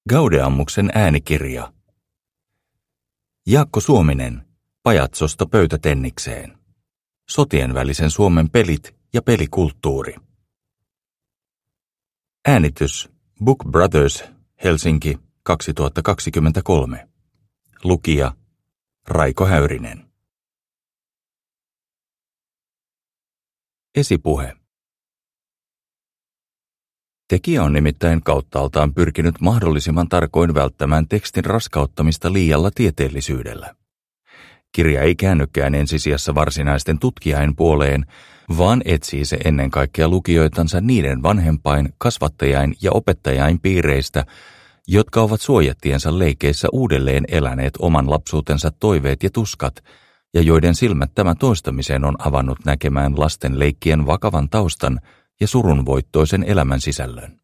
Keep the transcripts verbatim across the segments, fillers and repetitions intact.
Gaudeammuksen äänikirja. Jaakko Suominen, Pajatsosta pöytätennikseen. Sotien välisen Suomen pelit ja pelikulttuuri. Äänitys Book Brothers, Helsinki, kaksituhattakaksikymmentäkolme. Lukija Raiko Häyrinen. Esipuhe. Tekijä on nimittäin kauttaaltaan pyrkinyt mahdollisimman tarkoin välttämään tekstin raskauttamista liialla tieteellisyydellä. Kirja ei käännykään ensisijassa varsinaisten tutkijain puoleen, vaan etsii se ennen kaikkea lukijoitansa niiden vanhempain, kasvattajain ja opettajain piireistä, jotka ovat suojattiensa leikeissä uudelleen eläneet oman lapsuutensa toiveet ja tuskat, ja joiden silmät tämän toistamiseen on avannut näkemään lasten leikkien vakavan taustan ja surunvoittoisen elämän sisällön.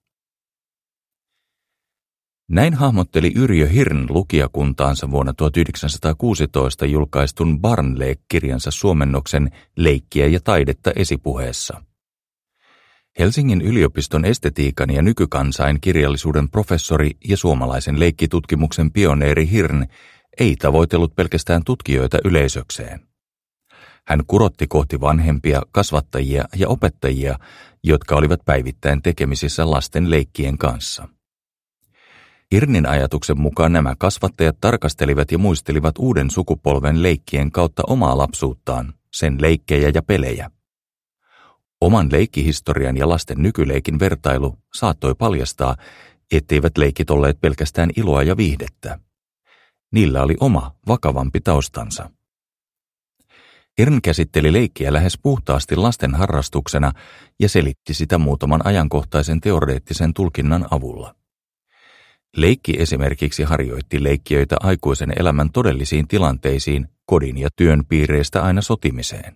Näin hahmotteli Yrjö Hirn lukijakuntaansa vuonna tuhatyhdeksänsataakuusitoista julkaistun Barnlek-kirjansa suomennoksen Leikkiä ja taidetta esipuheessa. Helsingin yliopiston estetiikan ja nykykansain kirjallisuuden professori ja suomalaisen leikkitutkimuksen pioneeri Hirn ei tavoitellut pelkästään tutkijoita yleisökseen. Hän kurotti kohti vanhempia, kasvattajia ja opettajia, jotka olivat päivittäin tekemisissä lasten leikkien kanssa. Hirnin ajatuksen mukaan nämä kasvattajat tarkastelivat ja muistelivat uuden sukupolven leikkien kautta omaa lapsuuttaan, sen leikkejä ja pelejä. Oman leikkihistorian ja lasten nykyleikin vertailu saattoi paljastaa, etteivät leikit olleet pelkästään iloa ja viihdettä. Niillä oli oma, vakavampi taustansa. Hirn käsitteli leikkiä lähes puhtaasti lasten harrastuksena ja selitti sitä muutaman ajankohtaisen teoreettisen tulkinnan avulla. Leikki esimerkiksi harjoitti leikkiöitä aikuisen elämän todellisiin tilanteisiin, kodin ja työn piireistä aina sotimiseen.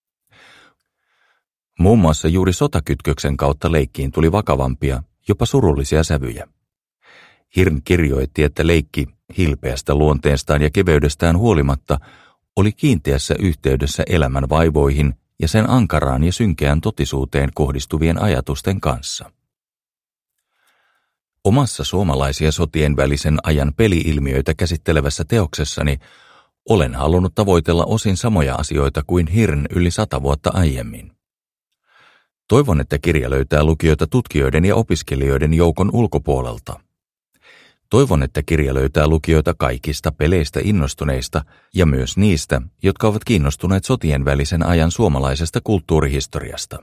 Muun muassa juuri sotakytköksen kautta leikkiin tuli vakavampia, jopa surullisia sävyjä. Hirn kirjoitti, että leikki, hilpeästä luonteestaan ja keveydestään huolimatta, oli kiinteässä yhteydessä elämän vaivoihin ja sen ankaraan ja synkeään totisuuteen kohdistuvien ajatusten kanssa. Omassa suomalaisia sotien välisen ajan peli-ilmiöitä käsittelevässä teoksessani olen halunnut tavoitella osin samoja asioita kuin Hirn yli sata vuotta aiemmin. Toivon, että kirja löytää lukijoita tutkijoiden ja opiskelijoiden joukon ulkopuolelta. Toivon, että kirja löytää lukijoita kaikista peleistä innostuneista ja myös niistä, jotka ovat kiinnostuneet sotien välisen ajan suomalaisesta kulttuurihistoriasta.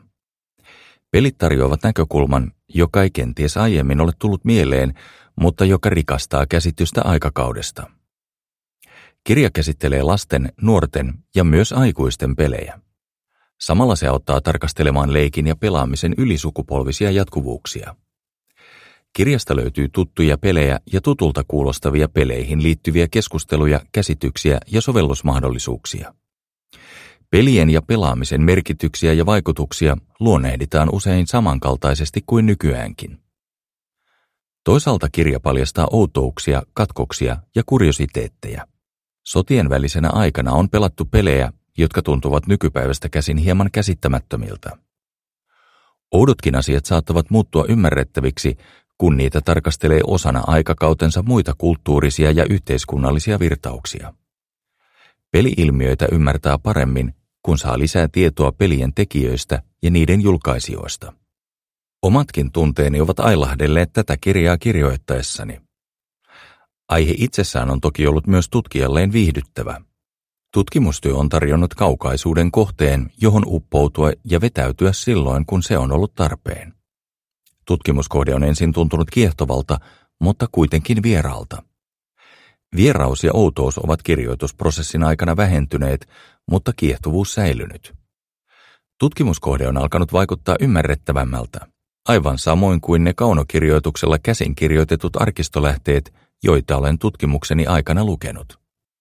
Pelit tarjoavat näkökulman, joka ei kenties aiemmin ole tullut mieleen, mutta joka rikastaa käsitystä aikakaudesta. Kirja käsittelee lasten, nuorten ja myös aikuisten pelejä. Samalla se auttaa tarkastelemaan leikin ja pelaamisen ylisukupolvisia jatkuvuuksia. Kirjasta löytyy tuttuja pelejä ja tutulta kuulostavia peleihin liittyviä keskusteluja, käsityksiä ja sovellusmahdollisuuksia. Pelien ja pelaamisen merkityksiä ja vaikutuksia luonnehditaan usein samankaltaisesti kuin nykyäänkin. Toisaalta kirja paljastaa outouksia, katkoksia ja kuriositeetteja. Sotien välisenä aikana on pelattu pelejä, jotka tuntuvat nykypäivästä käsin hieman käsittämättömiltä. Oudotkin asiat saattavat muuttua ymmärrettäviksi, kun niitä tarkastelee osana aikakautensa muita kulttuurisia ja yhteiskunnallisia virtauksia. Peli-ilmiöitä ymmärtää paremmin, kun saa lisää tietoa pelien tekijöistä ja niiden julkaisijoista. Omatkin tunteeni ovat ailahdelleet tätä kirjaa kirjoittaessani. Aihe itsessään on toki ollut myös tutkijalleen viihdyttävä. Tutkimustyö on tarjonnut kaukaisuuden kohteen, johon uppoutua ja vetäytyä silloin, kun se on ollut tarpeen. Tutkimuskohde on ensin tuntunut kiehtovalta, mutta kuitenkin vieraalta. Vieraus ja outous ovat kirjoitusprosessin aikana vähentyneet, mutta kiehtovuus säilynyt. Tutkimuskohde on alkanut vaikuttaa ymmärrettävämmältä, aivan samoin kuin ne kaunokirjoituksella käsin kirjoitetut arkistolähteet, joita olen tutkimukseni aikana lukenut.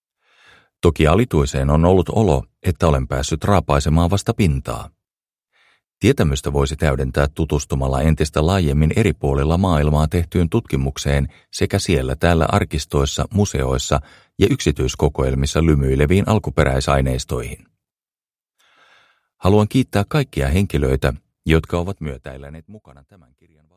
Toki alituiseen on ollut olo, että olen päässyt raapaisemaan vasta pintaa. Tietämystä voisi täydentää tutustumalla entistä laajemmin eri puolilla maailmaa tehtyyn tutkimukseen sekä siellä täällä arkistoissa, museoissa ja yksityiskokoelmissa lymyileviin alkuperäisaineistoihin. Haluan kiittää kaikkia henkilöitä, jotka ovat myötäilläneet mukana tämän kirjan